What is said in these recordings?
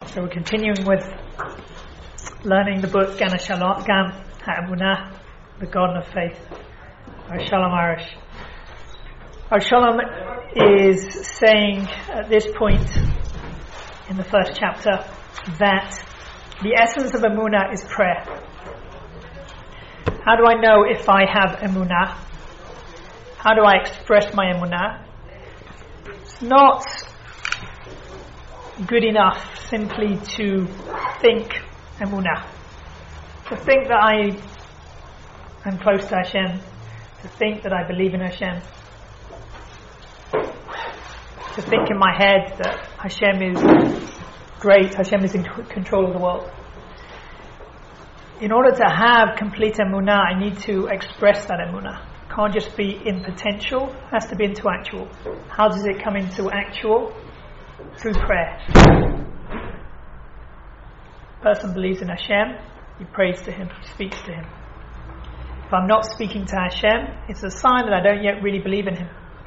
So we're continuing with learning the book Gan HaEmunah, the Garden of Faith, by Shalom Arush. Our Shalom is saying at this point in the first chapter that the essence of Emunah is prayer. How do I know if I have Emunah? How do I express my Emunah? It's not good enough simply to think Emunah. To think that I am close to Hashem. To think that I believe in Hashem. To think in my head that Hashem is great, Hashem is in control of the world. In order to have complete Emunah, I need to express that Emunah. It can't just be in potential, it has to be into actual. How does it come into actual? Through prayer. Person believes in Hashem, he prays to Him, he speaks to Him. If I'm not speaking to Hashem, it's a sign that I don't yet really believe in Him.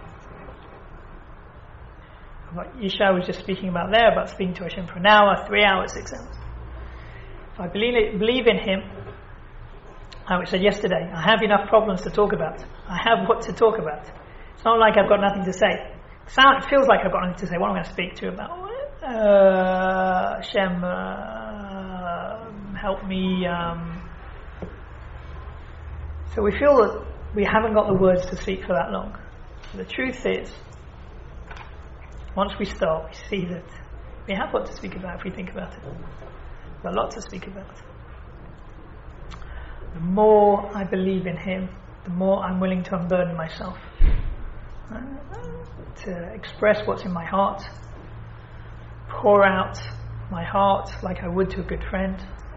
What Yishai was just speaking about there, about speaking to Hashem for an hour, 3 hours, 6 hours. If I believe in Him, like we said yesterday, I have enough problems to talk about. I have what to talk about. It's not like I've got nothing to say. It feels like I've got nothing to say. What am I going to speak to about? Hashem, help me. So we feel that we haven't got the words to speak for that long. The truth is, once we start, we see that we have what to speak about if we think about it. There's a lot to speak about. The more I believe in Him, the more I'm willing to unburden myself. To express what's in my heart, pour out my heart like I would to a good friend.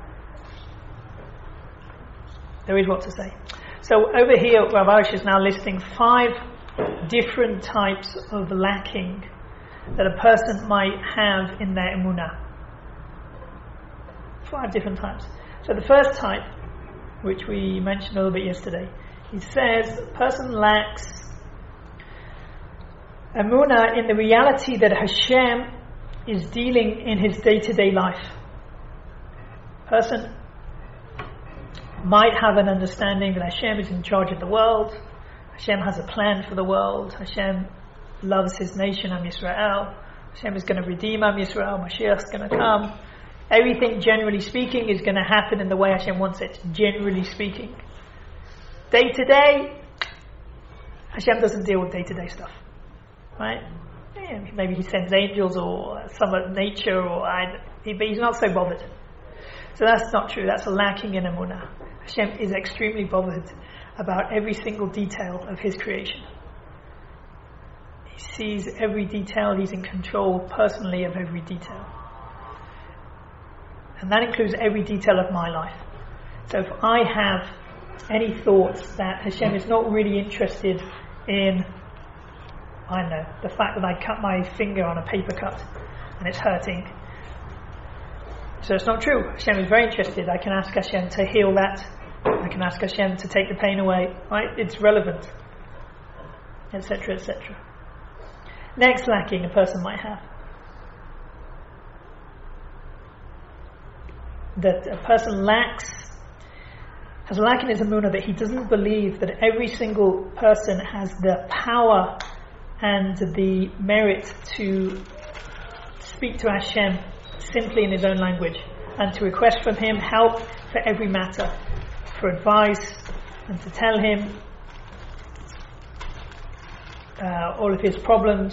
There is what to say. So over here, Rav Arush is now listing 5 different types of lacking that a person might have in their Emunah. 5 different types. So the first type, which we mentioned a little bit yesterday, he says a person lacks Emunah in the reality that Hashem is dealing in his day-to-day life. Person might have an understanding that Hashem is in charge of the world, Hashem has a plan for the world, Hashem loves his nation, Am Yisrael, Hashem is going to redeem Am Yisrael, Mashiach is going to come. Everything, generally speaking, is going to happen in the way Hashem wants it, generally speaking. Day to day, Hashem doesn't deal with day-to-day stuff. Right? Yeah, maybe He sends angels or some of nature, but He's not so bothered. So that's not true. That's a lacking in Emunah. Hashem is extremely bothered about every single detail of His creation. He sees every detail. He's in control personally of every detail. And that includes every detail of my life. So if I have any thoughts that Hashem is not really interested in, I don't know, the fact that I cut my finger on a paper cut and it's hurting. So it's not true. Hashem is very interested. I can ask Hashem to heal that. I can ask Hashem to take the pain away. Right? It's relevant. Etc., etc. Next lacking a person might have. That a person has a lack in his Emunah that he doesn't believe that every single person has the power and the merit to speak to Hashem simply in his own language and to request from Him help for every matter, for advice, and to tell Him all of his problems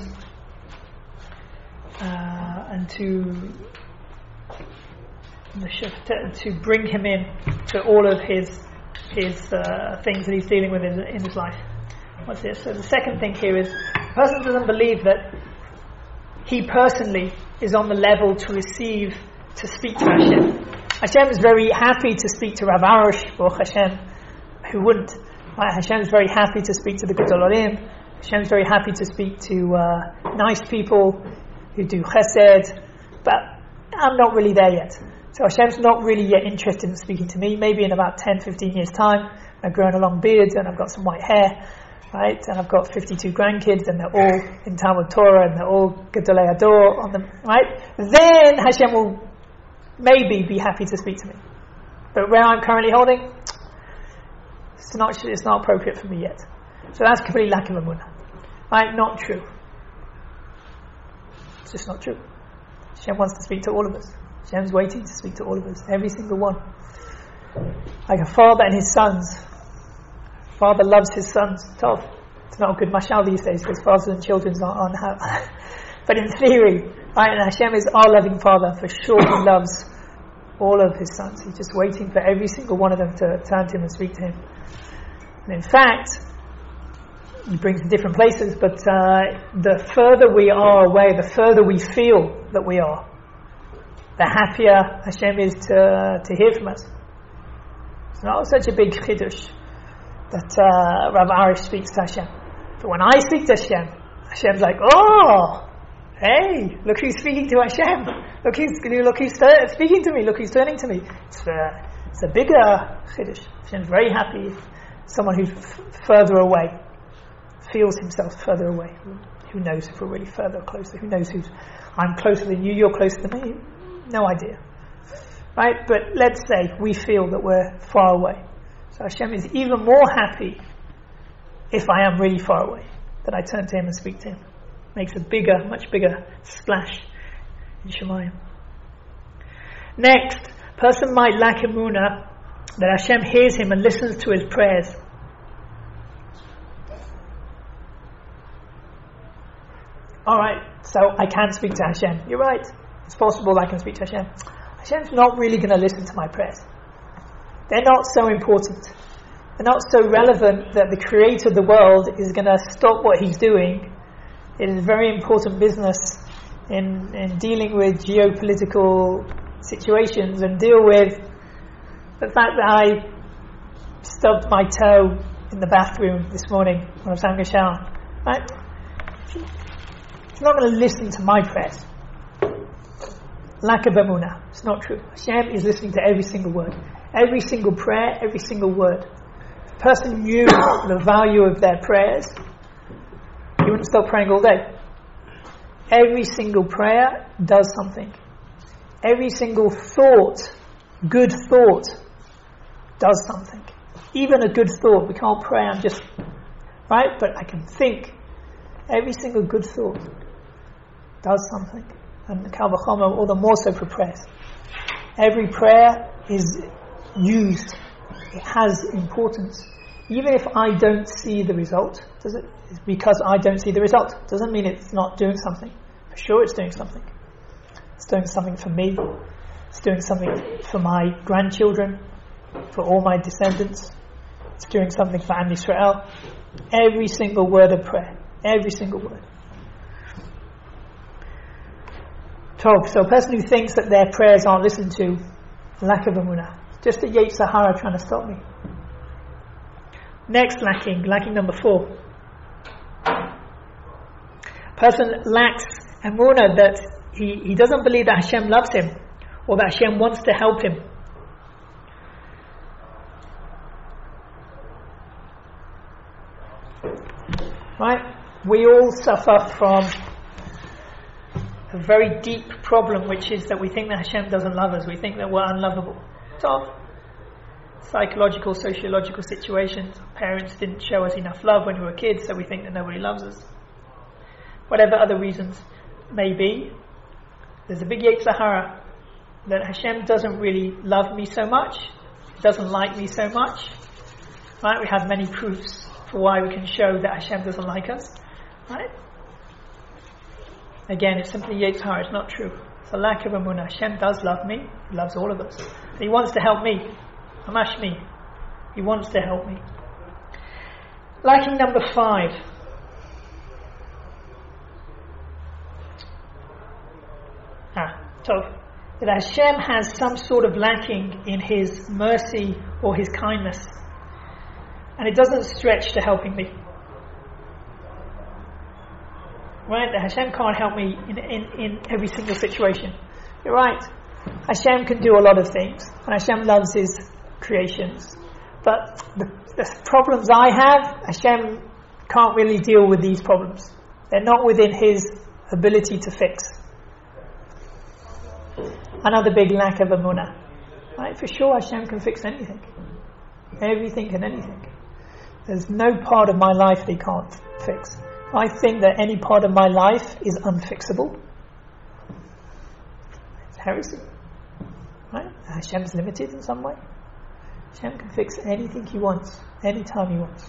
and to bring him in to all of his things that he's dealing with in his life. What's this? So the second thing here is the person doesn't believe that he personally is on the level to speak to Hashem. Hashem is very happy to speak to Rav Arush, or Hashem, who wouldn't? Right? Hashem is very happy to speak to the Gedolim. Hashem is very happy to speak to nice people who do chesed, but I'm not really there yet. So Hashem's not really yet interested in speaking to me. Maybe in about 10, 15 years' time, I've grown a long beard and I've got some white hair, right? And I've got 52 grandkids and they're all in Talmud Torah and they're all Gedolei Ador on them, right? Then Hashem will maybe be happy to speak to me. But where I'm currently holding, it's not appropriate for me yet. So that's completely lack of emunah. Right? Not true. It's just not true. Hashem wants to speak to all of us. Hashem's waiting to speak to all of us, every single one. Like a father and his sons. Father loves his sons. Tov. It's not a good mashal these days because fathers and children aren't how. But in theory, right, and Hashem is our loving Father. For sure, He loves all of His sons. He's just waiting for every single one of them to turn to Him and speak to Him. And in fact, He brings in different places, but the further we are away, the further we feel that we are, the happier Hashem is to hear from us. It's not such a big chiddush that Rav Arish speaks to Hashem. But when I speak to Hashem, Hashem's like, oh, hey, look who's speaking to Hashem. Look who's speaking to me. Look who's turning to me. It's a bigger chiddush. Hashem's very happy. Someone who's further away feels himself further away. Who knows if we're really further or closer? Who knows I'm closer than you, you're closer than me? No idea. Right? But let's say we feel that we're far away. So Hashem is even more happy if I am really far away, that I turn to Him and speak to Him. Makes a much bigger splash in Shemayim. Next, person might lack emunah that Hashem hears him and listens to his prayers. Alright, so I can speak to Hashem. You're right. It's possible I can speak to Hashem. Hashem's not really going to listen to my prayers. They're not so important. They're not so relevant that the creator of the world is going to stop what He's doing. It is very important business in dealing with geopolitical situations and deal with the fact that I stubbed my toe in the bathroom this morning when I was having a shower. Right? He's not going to listen to my prayers. Lack of emunah. It's not true. Hashem is listening to every single word. Every single prayer, every single word. If a person knew the value of their prayers, he wouldn't stop praying all day. Every single prayer does something. Every single thought, good thought, does something. Even a good thought. We can't pray, I'm just, right? But I can think. Every single good thought does something. And Kal V'chomer, all the more so for prayers. Every prayer is used. It has importance. Even if I don't see the result, it's because I don't see the result. Doesn't mean it's not doing something. For sure it's doing something. It's doing something for me. It's doing something for my grandchildren, for all my descendants. It's doing something for Am Yisrael. Every single word of prayer. Every single word. So a person who thinks that their prayers aren't listened to, lack of emunah. Just the Yetzer Hara trying to stop me. Next lacking number 4. Person lacks emunah that he doesn't believe that Hashem loves him or that Hashem wants to help him. Right? We all suffer from a very deep problem, which is that we think that Hashem doesn't love us. We think that we're unlovable. Tough. Psychological, sociological situations. Parents didn't show us enough love when we were kids, so we think that nobody loves us. Whatever other reasons may be, there's a big Yetzer Hara that Hashem doesn't really love me so much, doesn't like me so much. Right? We have many proofs for why we can show that Hashem doesn't like us. Right? Again, it's simply Yetzer Hara. It's not true. It's a lack of emunah. Hashem does love me. He loves all of us. And He wants to help me. Amash me. He wants to help me. Lacking number 5. That Hashem has some sort of lacking in His mercy or His kindness. And it doesn't stretch to helping me. Right? That Hashem can't help me in every single situation. You're right. Hashem can do a lot of things. And Hashem loves His creations. But the problems I have, Hashem can't really deal with these problems. They're not within His ability to fix. Another big lack of emunah. Right? For sure, Hashem can fix anything. Everything and anything. There's no part of my life that He can't fix. I think that any part of my life is unfixable. It's heresy. Right? Hashem's limited in some way. Hashem can fix anything He wants, anytime He wants.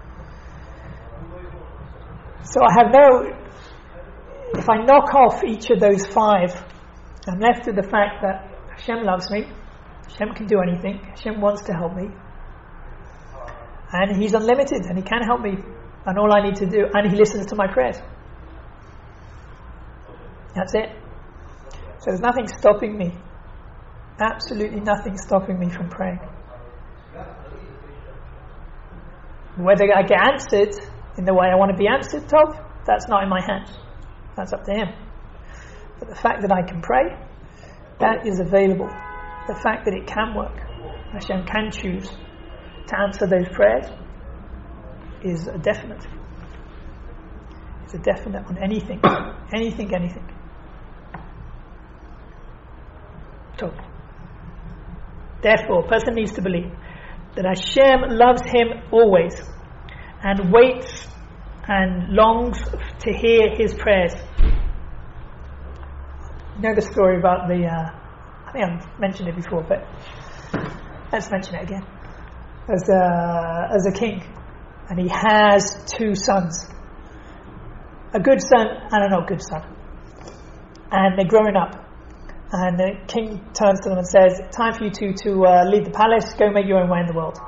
So I have if I knock off each of those 5, I'm left with the fact that Hashem loves me, Hashem can do anything, Hashem wants to help me, and He's unlimited and He can help me, and all I need to do, and He listens to my prayers. That's it. So there's nothing stopping me, absolutely nothing stopping me from praying. Whether I get answered in the way I want to be answered, Tov, that's not in my hands. That's up to Him. But the fact that I can pray, that is available. The fact that it can work, Hashem can choose to answer those prayers, is a definite. It's a definite on anything. Anything. Tov. Therefore, a person needs to believe that Hashem loves him always and waits and longs to hear his prayers. You know the story about I think I've mentioned it before, but let's mention it again. As a king, and he has 2 sons, a good son and a not good son, and they're growing up. And the king turns to them and says, time for you two to leave the palace, go make your own way in the world.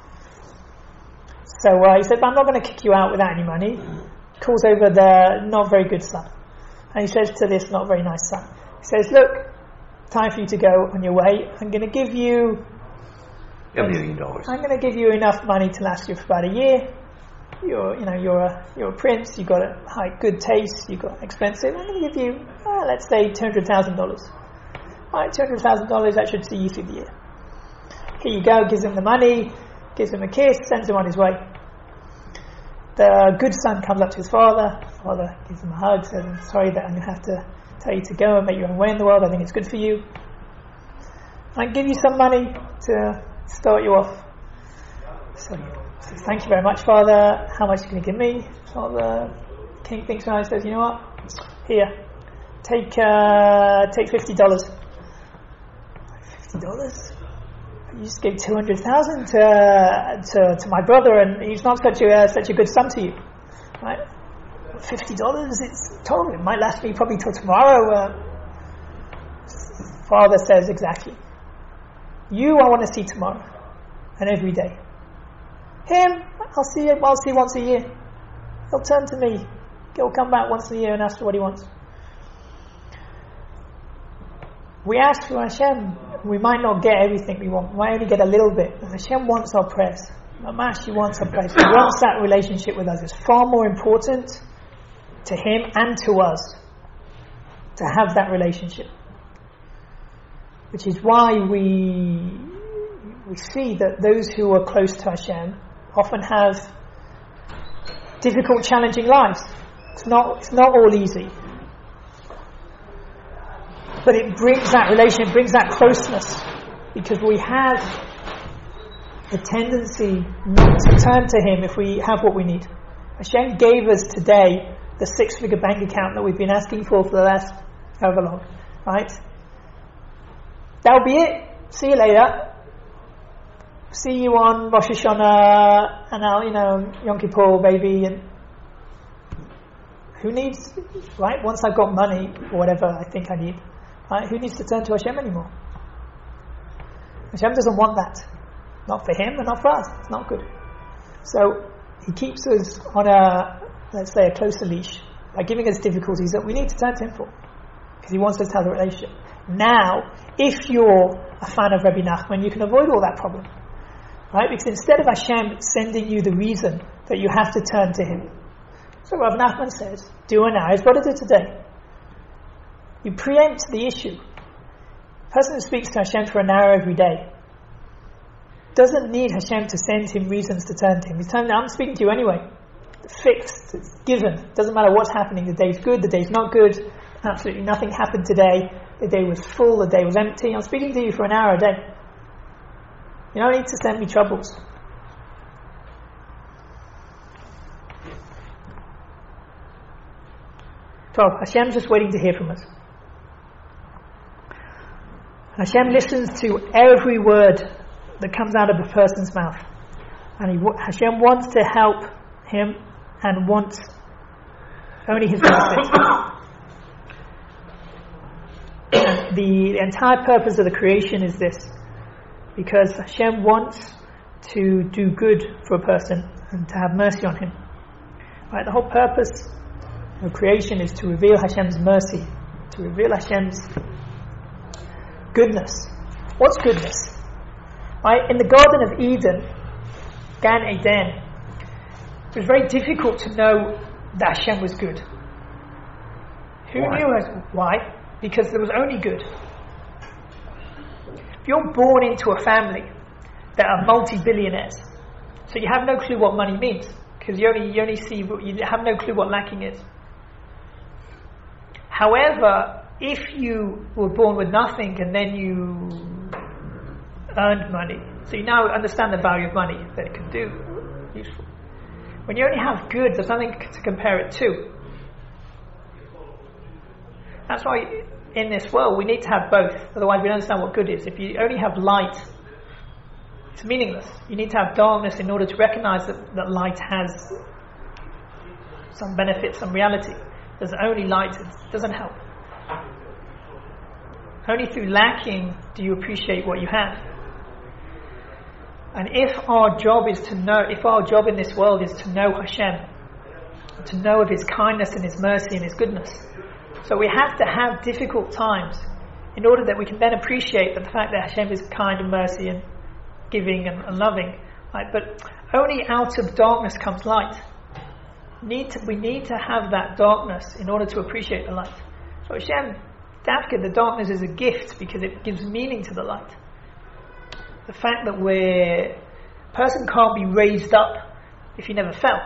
So he said, but I'm not going to kick you out without any money. He calls over the not very good son. And he says to this not very nice son, he says, look, time for you to go on your way. I'm going to give you $1 million. I'm going to give you enough money to last you for about a year. You're a prince, you've got a good taste, you've got expensive. I'm going to give you, let's say, $200,000. Alright, $200,000, that should see you through the year. Here you go, gives him the money, gives him a kiss, sends him on his way. The good son comes up to his father gives him a hug, says, I'm sorry that I'm going to have to tell you to go and make your own way in the world, I think it's good for you. I give you some money to start you off. So he says, thank you very much, Father, how much are you going to give me? So the king thinks about it and says, you know what, here, take $50. $50? You just gave $200,000 to my brother, and he's not such a good son to you, right? $50? It's total. It might last me probably till tomorrow. Father says exactly. You, I want to see tomorrow, and every day. Him, I'll see once a year. He'll turn to me. He'll come back once a year and ask for what he wants. We ask for Hashem. We might not get everything we want. We might only get a little bit. But Hashem wants our prayers. Mamash, He wants our prayers. He wants that relationship with us. It's far more important to Him and to us to have that relationship. Which is why we see that those who are close to Hashem often have difficult, challenging lives. It's not all easy. But it brings that relation, it brings that closeness, because we have a tendency not to turn to Him if we have what we need. Hashem gave us today the 6-figure bank account that we've been asking for the last however long, right? That'll be it. See you later. See you on Rosh Hashanah and now, Yom Kippur, baby. And who needs, right? Once I've got money or whatever I think I need, right? Who needs to turn to Hashem anymore? Hashem doesn't want that. Not for him and not for us. It's not good. So He keeps us on let's say, a closer leash by giving us difficulties that we need to turn to Him for, because He wants us to have a relationship. Now, if you're a fan of Rabbi Nachman, you can avoid all that problem, right? Because instead of Hashem sending you the reason that you have to turn to Him, so Rabbi Nachman says, do it now. He's got to do it today. You preempt the issue. A person who speaks to Hashem for an hour every day doesn't need Hashem to send him reasons to turn to Him. He's telling him, I'm speaking to you anyway. It's fixed. It's given. It doesn't matter what's happening. The day's good, the day's not good. Absolutely nothing happened today. the day was full, the day was empty. I'm speaking to you for an hour a day. You don't need to send me troubles. So Hashem's just waiting to hear from us. Hashem listens to every word that comes out of a person's mouth. And Hashem wants to help him and wants only his benefit. And the entire purpose of the creation is this. Because Hashem wants to do good for a person and to have mercy on him. Right? The whole purpose of creation is to reveal Hashem's mercy, to reveal Hashem's goodness. What's goodness? Right? In the Garden of Eden, Gan Eden, it was very difficult to know that Hashem was good. Who knew? Why? Because there was only good. If you're born into a family that are multi-billionaires, so you have no clue what money means, because you only see, you have no clue what lacking is. However, if you were born with nothing and then you earned money, so you now understand the value of money, that it can do useful. When you only have good, there's nothing to compare it to. That's why in this world we need to have both, otherwise we don't understand what good is. If you only have light, it's meaningless. You need to have darkness in order to recognize that light has some benefit, some reality. There's only light, it doesn't help. Only through lacking do you appreciate what you have. And if our job in this world is to know Hashem, to know of His kindness and His mercy and His goodness, so we have to have difficult times in order that we can then appreciate the fact that Hashem is kind and mercy and giving and loving. Right? But only out of darkness comes light. We need to have that darkness in order to appreciate the light. So Hashem, the darkness is a gift because it gives meaning to the light. The fact that a person can't be raised up if he never fell.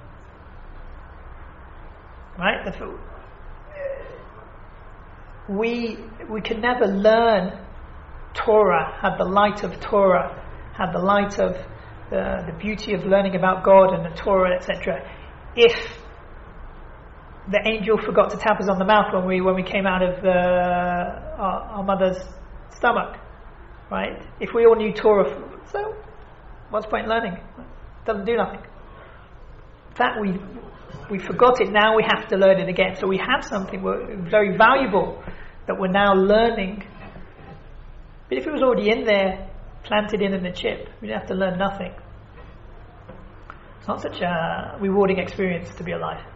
Right? We can never learn Torah, have the light of Torah, have the light of the beauty of learning about God and the Torah, etc., if the angel forgot to tap us on the mouth when we came out of our mother's stomach. Right? If we all knew Torah, so what's the point in learning? It doesn't do nothing. In fact, we forgot it, now we have to learn it again. So we have something very valuable that we're now learning. But if it was already in there, planted in the chip, we'd have to learn nothing. It's not such a rewarding experience to be alive.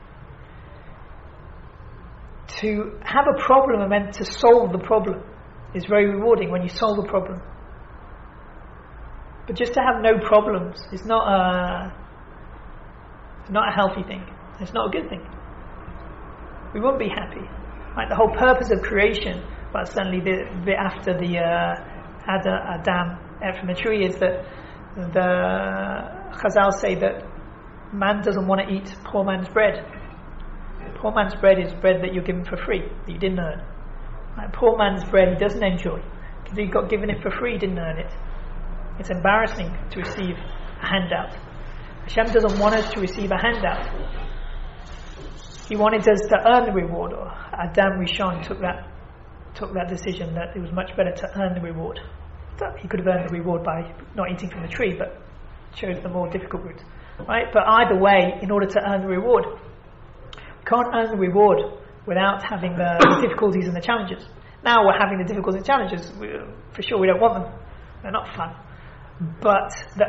To have a problem and then to solve the problem is very rewarding when you solve a problem. But just to have no problems is not a healthy thing. It's not a good thing. We won't be happy. Right? The whole purpose of creation, but certainly the bit after the Adam ate from the tree, is that the Chazal say that man doesn't want to eat poor man's bread. Poor man's bread is bread that you're given for free, that you didn't earn. Right? Poor man's bread he doesn't enjoy, because he got given it for free, he didn't earn it. It's embarrassing to receive a handout. Hashem doesn't want us to receive a handout. He wanted us to earn the reward. Or Adam Rishon took that decision that it was much better to earn the reward. So he could have earned the reward by not eating from the tree, but chose the more difficult route. Right? But either way, in order to earn the reward, we can't earn the reward without having the difficulties and the challenges. Now we're having the difficulties and challenges. For sure we don't want them. They're not fun. But the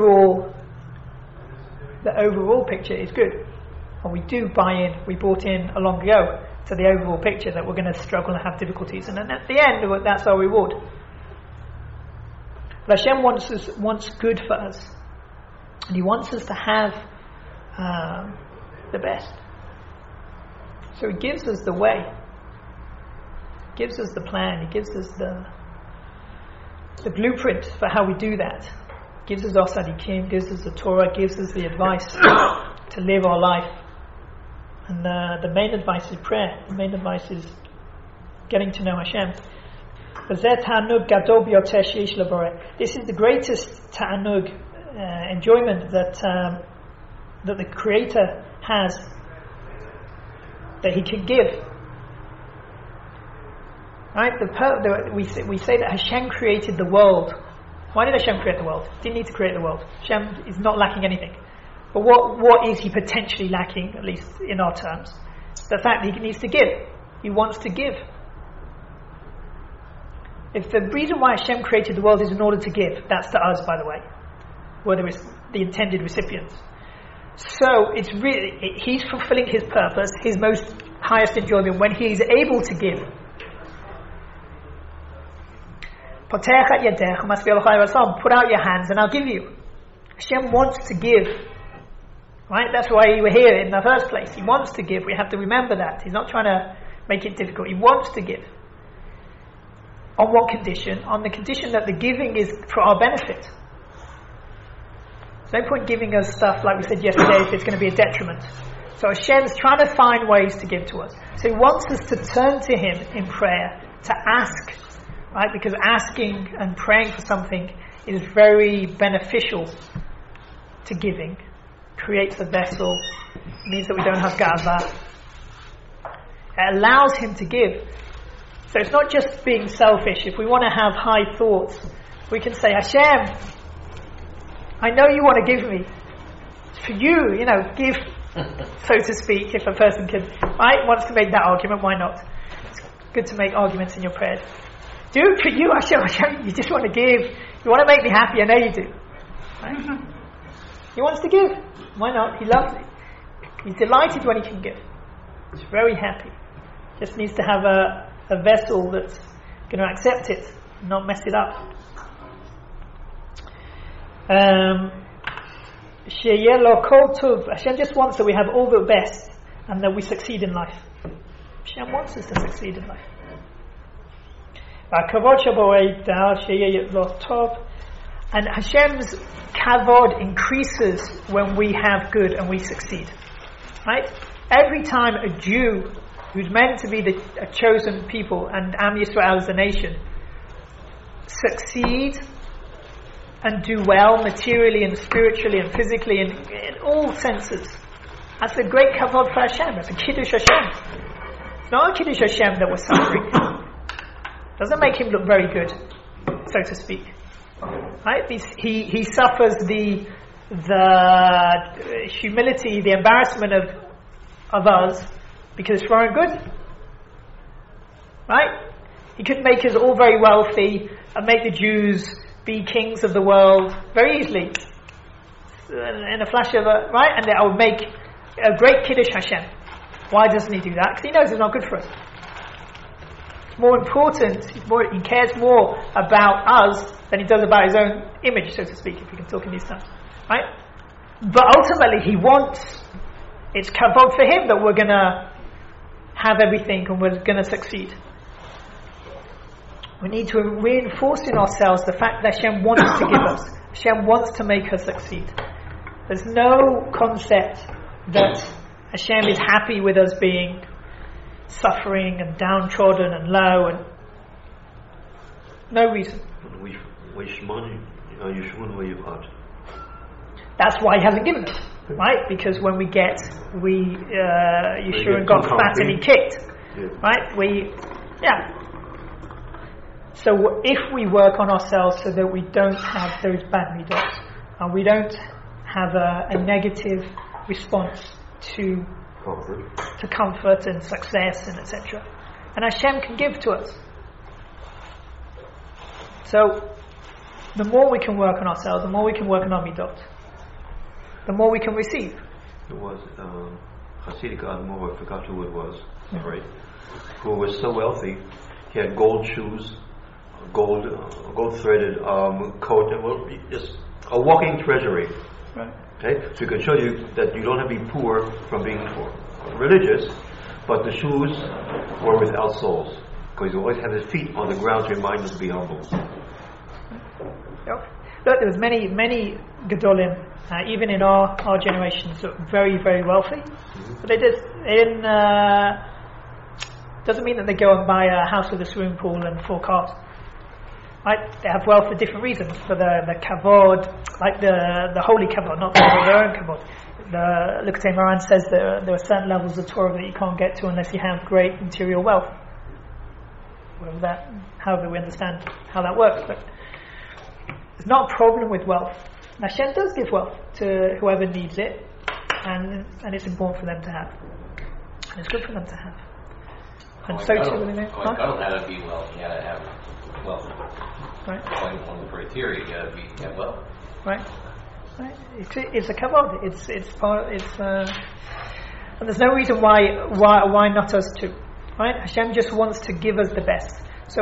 overall picture is good. And we do we bought in a long ago to the overall picture that we're going to struggle and have difficulties. And then at the end, that's our reward. But Hashem wants good for us. And He wants us to have the best. So He gives us the way. He gives us the plan. He gives us the blueprint for how we do that. He gives us our tzaddikim, gives us the Torah, gives us the advice to live our life. And the main advice is prayer. The main advice is getting to know Hashem. This is the greatest ta'anug, enjoyment that the Creator has, that He can give. Right? We say that Hashem created the world. Why did Hashem create the world? He didn't need to create the world. Hashem is not lacking anything. But what is He potentially lacking, at least in our terms? The fact that He needs to give. He wants to give. If the reason why Hashem created the world is in order to give, that's to us, by the way. We're the intended recipients. So it's really, He's fulfilling His purpose, His most highest enjoyment, when He's able to give. Put out your hands and I'll give you. Hashem wants to give. Right? That's why we're here in the first place. He wants to give. We have to remember that. He's not trying to make it difficult. He wants to give. On what condition? On the condition that the giving is for our benefit. There's no point giving us stuff, like we said yesterday, if it's going to be a detriment. So Hashem's trying to find ways to give to us. So He wants us to turn to Him in prayer, to ask. Right? Because asking and praying for something is very beneficial to giving. Creates a vessel, means that we don't have ga'ava. It allows Him to give. So it's not just being selfish. If we want to have high thoughts, we can say, Hashem, I know you want to give me. It's for you, give, so to speak, if a person wants to make that argument, why not? It's good to make arguments in your prayers. Do it for you, Hashem, you just want to give. You want to make me happy, I know you do. Right? He wants to give. Why not? He loves it. He's delighted when He can give. He's very happy. Just needs to have a vessel that's going to accept it, not mess it up. Hashem just wants that we have all the best and that we succeed in life. Hashem wants us to succeed in life. And Hashem's kavod increases when we have good and we succeed. Right? Every time a Jew who's meant to be a chosen people, and Am Yisrael as the nation, succeed and do well materially and spiritually and physically and in all senses, that's a great kavod for Hashem. That's a kiddush Hashem. It's not a kiddush Hashem that we're suffering. Doesn't make Him look very good, so to speak. Right? He suffers the humility, the embarrassment of us because it's for our good. Right? He could make us all very wealthy and make the Jews be kings of the world very easily in a flash of a right, and that would make a great kiddush Hashem. Why doesn't He do that? Because He knows it's not good for us. More important, he cares more about us than He does about His own image, so to speak, if we can talk in these terms. Right? But ultimately He wants, it's kavod for Him that we're going to have everything and we're going to succeed. We need to reinforce in ourselves the fact that Hashem wants to give us. Hashem wants to make us succeed. There's no concept that Hashem is happy with us being suffering and downtrodden and low, and no reason. That's why He hasn't given it, right? Because when we get, Yeshua got fat and He kicked, right? So if we work on ourselves so that we don't have those bad midot, and we don't have a negative response to comfort and success and etc., and Hashem can give to us. So the more we can work on ourselves, the more we can work on our midot, the more we can receive. There was Hasidic Admor, I forgot who it was, right? Who was so wealthy, he had gold shoes, gold threaded coat, just a walking treasury. Right. Okay, so it can show you that you don't have to be poor from being religious, but the shoes were without soles, because you always have his feet on the ground to remind us to be humble. Yep. Look, there was many gedolim, even in our generations, that were very, very wealthy. Mm-hmm. But they did Doesn't mean that they go and buy a house with a swimming pool and 4 cars. Right? They have wealth for different reasons. For the kavod, like the holy kavod, not their own kavod. The Likutei Moharan says there are certain levels of Torah that you can't get to unless you have great material wealth. However we understand how that works, but there's not a problem with wealth. Hashem does give wealth to whoever needs it, and it's important for them to have, and it's good for them to have. And so too, God had to be wealth. He had to have wealth. Right. One of the criteria, you got to have wealth. Right. Right. It's a kavod. It's part. And there's no reason why not us too. Right. Hashem just wants to give us the best. So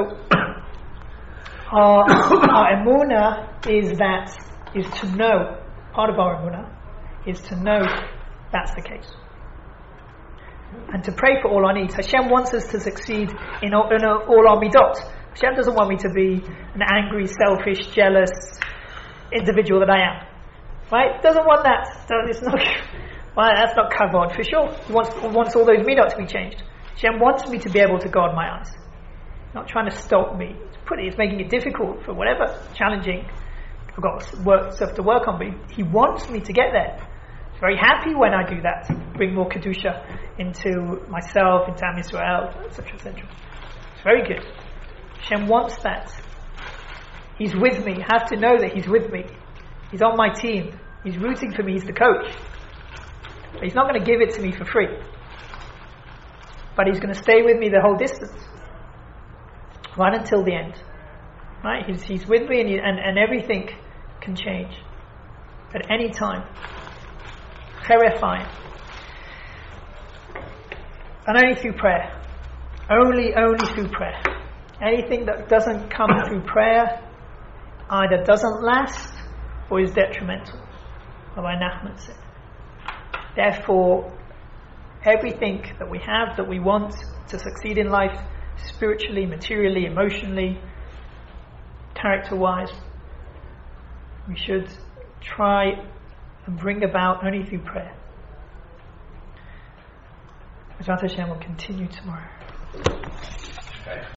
our emunah is to know. Part of our emunah is to know that's the case, and to pray for all our needs. Hashem wants us to succeed in all our midot. Hashem doesn't want me to be an angry, selfish, jealous individual that I am. Right? Doesn't want that. It's not. Well, that's not kavod for sure. He wants all those midot to be changed. Hashem wants me to be able to guard my eyes. Not trying to stop me. It's making it difficult for whatever, challenging. I've got stuff to work on, but He wants me to get there. He's very happy when I do that. Bring more kedusha into myself, into Am Yisrael, etc., etc. It's very good. Hashem wants that. He's with me. I have to know that He's with me. He's on my team. He's rooting for me. He's the coach. But He's not going to give it to me for free. But He's going to stay with me the whole distance. Right until the end. Right? He's with me and everything can change. At any time. Terrifying. And only through prayer. Only through prayer. Anything that doesn't come through prayer either doesn't last or is detrimental. Rabbi Nachman said. Therefore, everything that we have, that we want to succeed in life, spiritually, materially, emotionally, character-wise, we should try and bring about only through prayer. Bezrat Hashem will continue tomorrow.